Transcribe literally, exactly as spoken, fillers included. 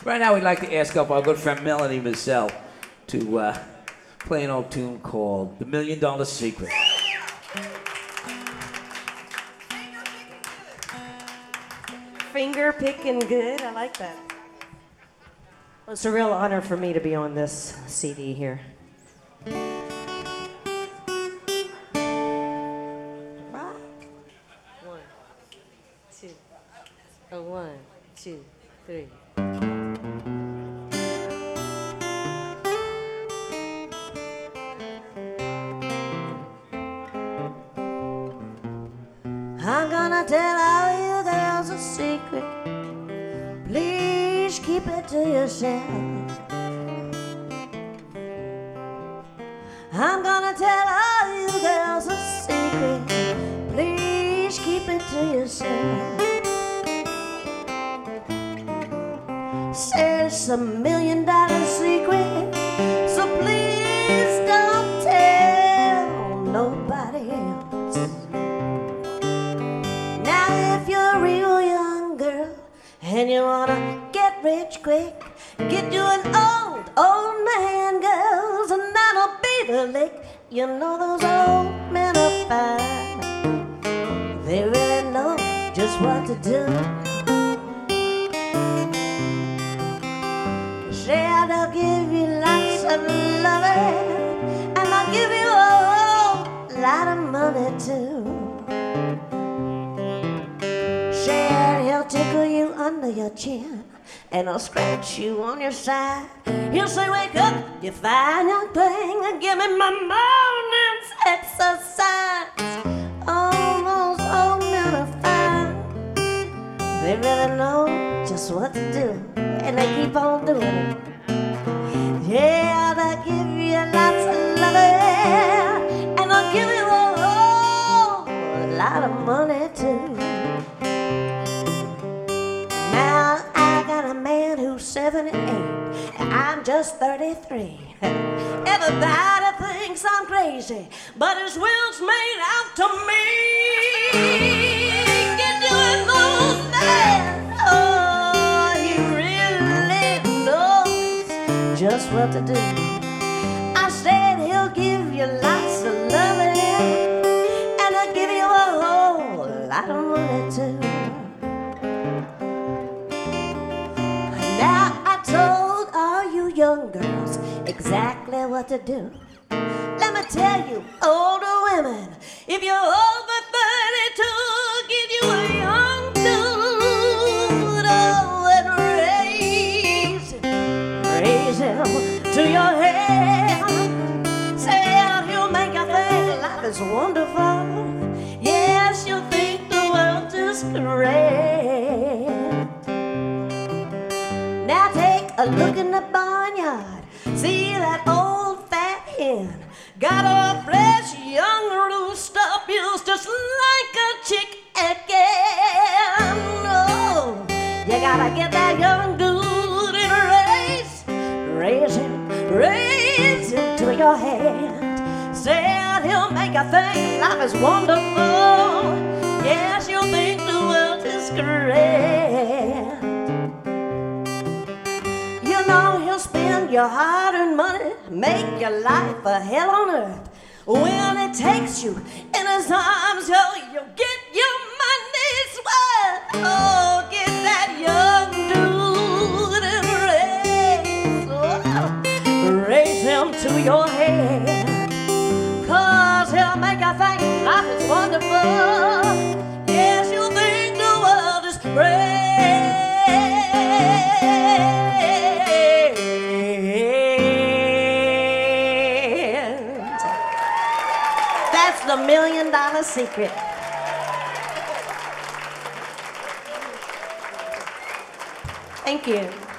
Right now, we'd like to ask up our good friend Melanie Mazzell to uh, play an old tune called The Million Dollar Secret. Finger picking good. I like that. Well, it's a real honor for me to be on this C D here. One, two, oh, one, two, three. I'm gonna tell all you girls a secret. Please keep it to yourself. I'm gonna tell all you girls a secret. Please keep it to yourself. Say it's a million dollar secret, so please don't tell nobody else. Now if you're a real young girl and you wanna get rich quick, get you an old, old man, girls, and that'll be the lick. You know those old men are fine. They really know just what to do. Say they'll give you lots of loving, and they'll give you a whole lot of money too. Say he'll tickle you under your chin, and I'll scratch you on your side. He'll say, wake up, you fine young thing, and give me my morning's exercise. All those old men are fine. They really know just what to do, and they keep on doing it. Yeah, they'll give you lots of loving, and they'll give you a whole lot of money too. Now I got a man who's seventy-eight, and I'm just thirty-three. Everybody thinks I'm crazy, but his will's made out to me. Get you an old man, oh, he really knows just what to do. I said he'll give you lots of loving, and he'll give you a whole lot of money too. Now I told all you young girls exactly what to do. Let me tell you, older women, if you're over thirty-two, get you a young dude, oh, and raise him, raise him to your hand. Say out, he'll make you think life is wonderful. Yes, you'll think the world is great. Now take a look in the barnyard, see that old fat hen got a fresh young rooster built just like a chick again. Oh, you gotta get that young dude in a race, raise him, raise him to your hand. Say out, he'll make you think life is wonderful. Yes, you'll think the world is great. You know he'll spend your hard-earned money, make your life a hell on earth. When it takes you in his arms, oh, you'll get your money's worth. Oh, get that young dude and raise, oh, raise him to your hand. Cause he'll make you think life is wonderful. Yes, you'll think the world is great. That's the million dollar secret. Thank you.